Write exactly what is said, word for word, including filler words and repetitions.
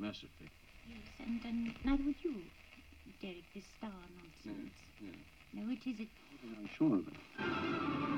Massively. Yes, and, and neither would you, Derek, this star nonsense. Yeah, yeah. No, it is it. I'm sure of it.